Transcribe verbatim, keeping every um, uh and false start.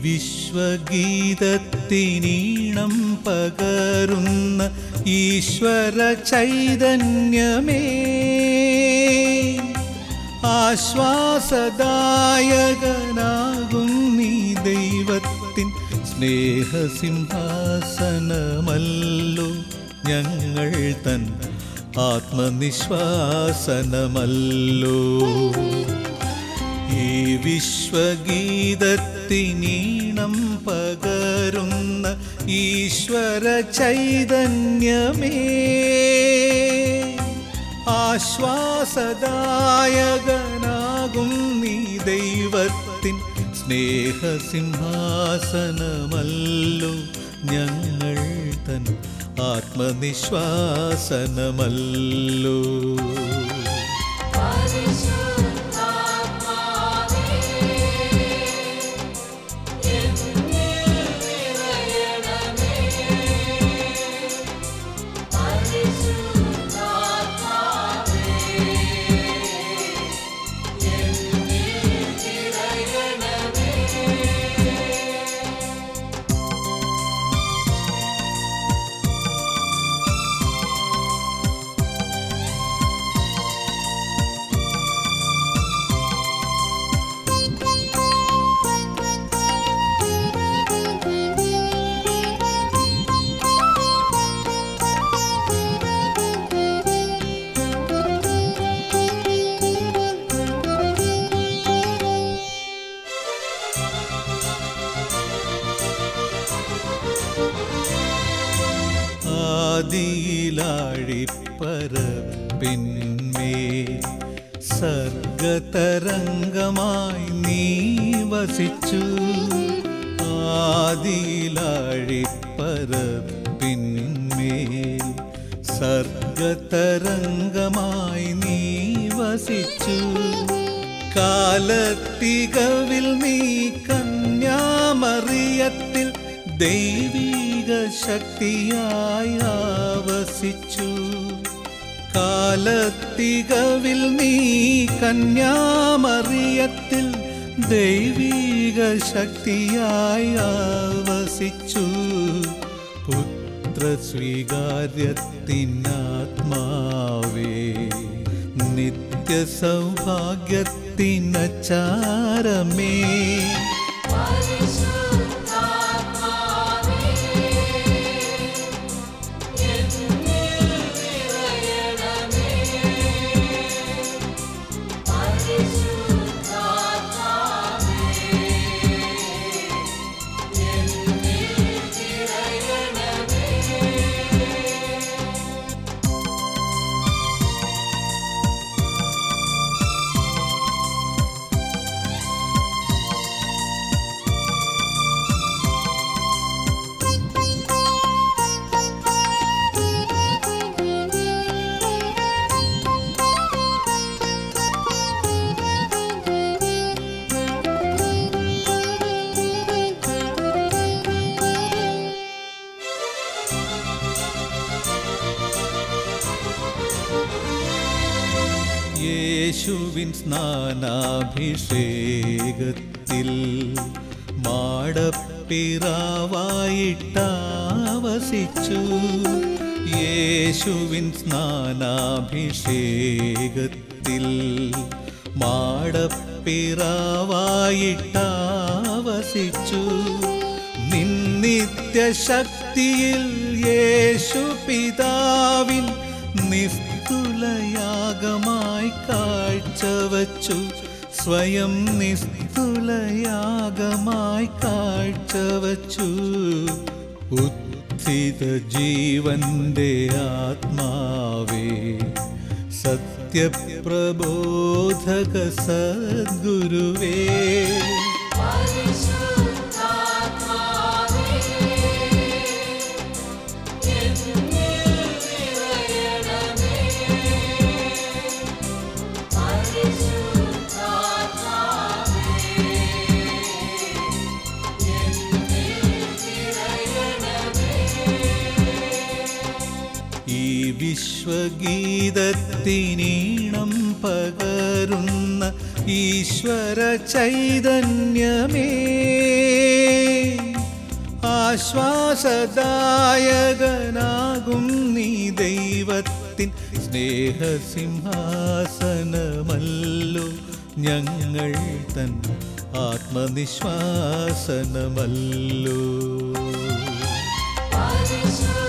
വിശ്വഗീതത്തിനീണം പകരുന്ന ഈശ്വര ചൈതന്യമേ, ആശ്വാസദായകനാകും നീ ദൈവത്തിൻ സ്നേഹസിംഹാസനമല്ലോ ഞങ്ങൾ തൻ ആത്മനിശ്വാസനമല്ലോ. ഈ വിശ്വഗീതത്തിനീണം പകരുന്ന ഈശ്വര ചൈതന്യമേ, ആശ്വാസദായകനാകും നീ ദൈവത്തിൻ സ്നേഹസിംഹാസനമല്ലോ ഞങ്ങൾ തൻ ആത്മനിശ്വാസനമല്ലോ. ആദിയിലാഴിപ്പരപ്പിന്മേൽ സർഗതരംഗമായി നീ വസിച്ചു. ആദിയിലാഴിപ്പരപ്പിന്മേൽ സർഗതരംഗമായി നീ വസിച്ചു. കാലത്തികവിൽ നീ കന്യാമറിയത്തിൽ ദൈവീക ശക്തിയായി ആവസിച്ചു. കാലത്തികവിൽ നീ കന്യാമറിയത്തിൽ ദൈവീക ശക്തിയായി ആവസിച്ചു. പുത്രസ്വീകാര്യത്തിനാത്മാവേ, നിത്യസൗഭാഗ്യത്തിനച്ചാരമേ, യേശുവിൻ സ്നാനാഭിഷേകത്തിൽ മാടപ്പിറാവായിട്ടാവസിച്ചു. യേശുവിൻ സ്നാനാഭിഷേകത്തിൽ മാടപ്പിറാവായിട്ടാവസിച്ചു. നിന്നിത്യശക്തിയിൽ യേശു പിതാവിൻ നിസ്തുലയാഗമായി കാഴ്ചവച്ചു. സ്വയം നിസ്തുലയാഗമായി കാഴ്ചവച്ചു. ഉത്ഥിത ജീവന്റെ ആത്മാവേ, സത്യപ്രബോധക സദ്ഗുരുവേ, വിശ്വഗീതത്തിനീണം പകരുന്ന ഈശ്വര ചൈതന്യമേ ആശ്വാസദായകനാകും നീ ദൈവത്തിൻ സ്നേഹസിംഹാസനമല്ലോ ഞങ്ങൾ തൻ ആത്മനിശ്വാസനമല്ലോ.